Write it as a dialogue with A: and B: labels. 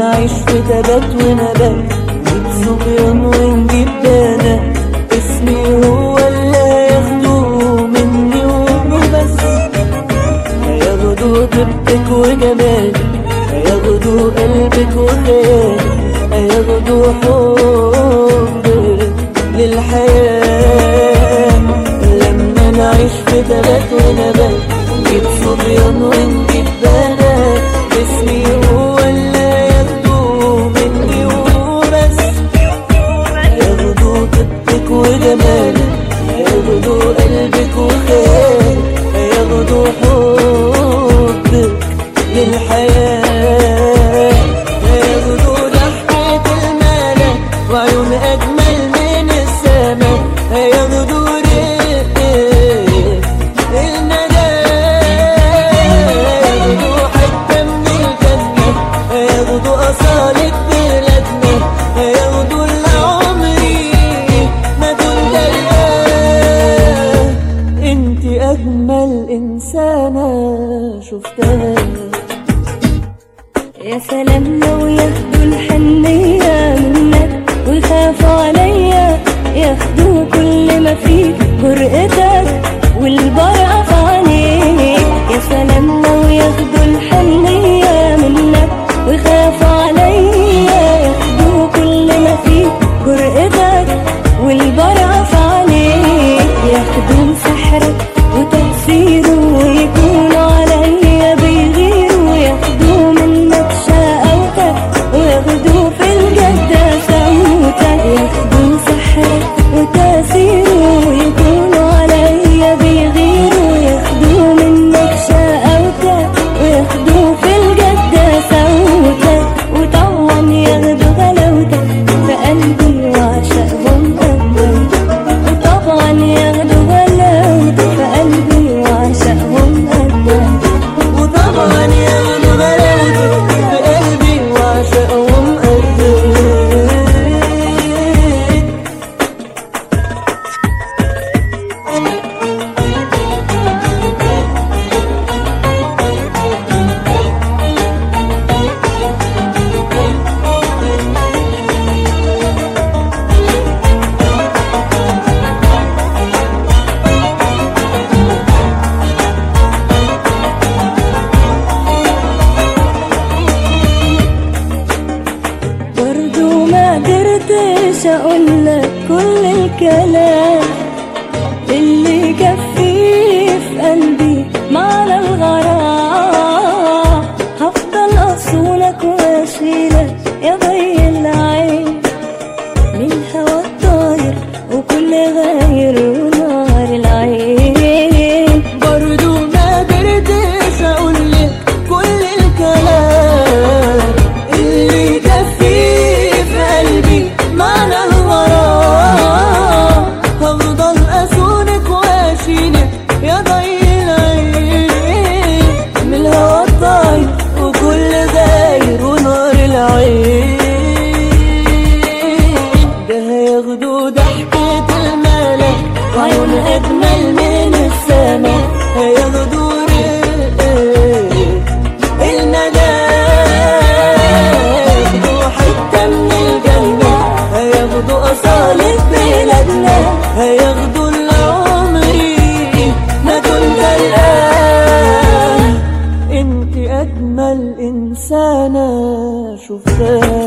A: نعيش في تبات ونبات، نجيب صبيان ونجيب بنات، اسمي هو اللي هياخدوه مني وبس. هياخدوا طيبتك وجمالك، هياخدوا قلبك وخيالك، هياخدوا حبك للحياة. لما نعيش في تبات ونبات، نجيب صبيان ونجيب بنات، اسمي هو اللي هياخدوه مني وبس. هياخدوا طيبتك وجمالك، هياخدوا قلبك وخيالك، هياخدوا حبك للحياة. هياخدوا ضحكة الملك وعيون أجمل من السماء، هياخدوا رقة الندى، هياخدوا حتة من الجنة، هياخدوا أصالة بلادنا، هياخدوا اللي عمري ما كنت ألقاه. انتي أجمل إنسانة شفتها.
B: يا سلام لو ياخدوا الحنية منك ويخافوا عليا، ياخدوا كل ما فيك جرأتك والبرقة في عينيك. يا سلام لو ياخدوا الحنية منك ويخافوا عليا، ياخدوا كل ما فيك جرأتك والبرقة في عينيك. ياخدوا سحرك وتأثيره ويكونوا عليا بيغيروا، ياخدوا منك شقاوتك وياخدوا في الجد سوتك. ياخدوا سحرك وتأثيره ويكونوا عليا بيغيروا، ياخدوا منك شقاوتك وياخدوا في الجد سوتك. وطبعا ياخدوا غلاوتك في قلبي وعشقهم قدك، وطبعا ياخدوا غلاوتك في قلبي وعشقهم قدك،
A: وطبعا ياخدوا غلاوتك في قلبي وعشقهم قدك.
B: برضو ما قدرتش اقولك كل الكلام اللي يكفيه في قلبي معنى الغرام. هفضل اصونك واشيلك يا ضي العين من هوا الطاير وكل غير ونار العين.
A: برضو ما قدرتش اقولك كل الكلام اللي يكفيه في قلبي معنى الغرام. هفضل اصونك واشيلك يا ضي العين من الهوا الطاير وكل غير ونار العين. ده هياخدوا ضحكة الملك وعيون أجمل من السماء، هياخدوا رقة الندى، هياخدوا حتة من الجنة، هياخدوا أصالة بلادنا، هياخدوا اللي عمري ما كنت ألقاه. انتي أجمل إنسانة شفتها.